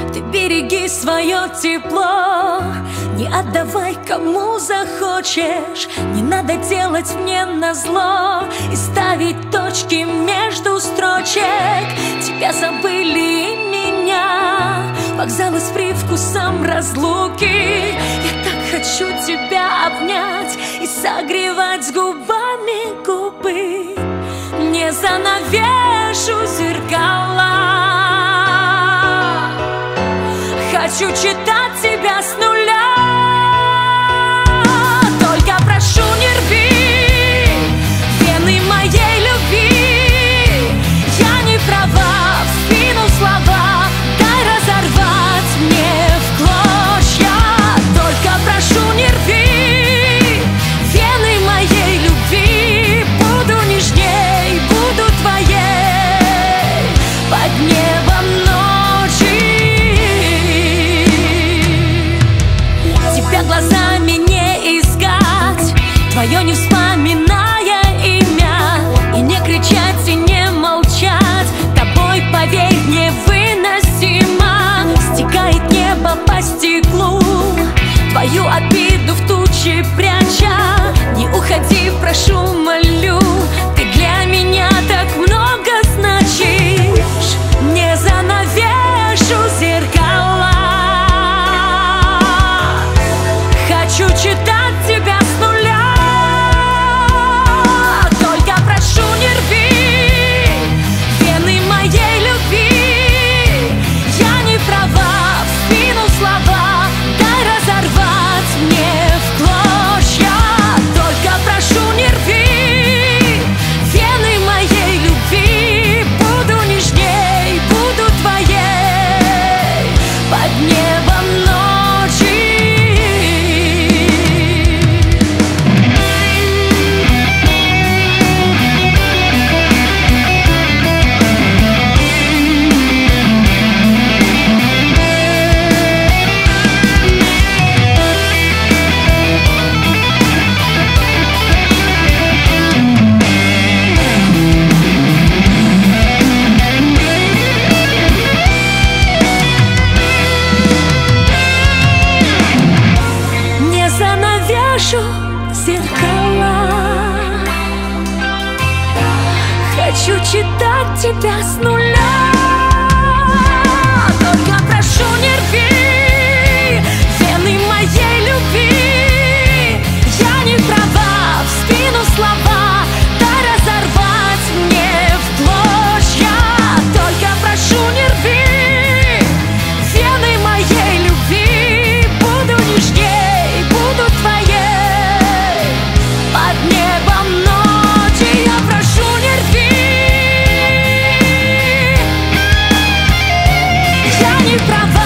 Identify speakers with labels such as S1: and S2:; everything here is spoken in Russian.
S1: Ты береги свое тепло, не отдавай кому захочешь. Не надо делать мне назло и ставить точки между строчек. Тебя забыли и меня, вокзалы с привкусом разлуки. Я так хочу тебя обнять и согревать губами губы. Не занавешу зеркала, хочу читать тебя с нуля. Только прошу, не рви вены моей любви. Я не права, в спину слова дай разорвать мне в клочья. Только прошу, не рви вены моей любви. Буду нежней, буду твоей под небом ночи. Тебя глазами не искать, твое не вспоминая имя. И не кричать, и не молчать, тобой, поверь, невыносимо. Стекает небо по стеклу, твою обиду в тучи пряча. Не уходи, прошу, молю, ты для меня так много значишь. Не занавешу зеркала, хочу читать тебя с нуля. Только прошу, не рви вены моей любви. Я не права, в спину слова дай разорвать мне в клочья. Только прошу, не рви вены моей любви. Буду нежней, буду твоей под небом ночи. Зеркала, хочу читать тебя с нуля. Только прошу, не рви вены моей любви. Я не права, в спину слова дай разорвать мне в клочья. Только прошу, не рви вены моей любви. Буду нежней, буду твоей под небом ночи. Я прошу, не рви. Я не права.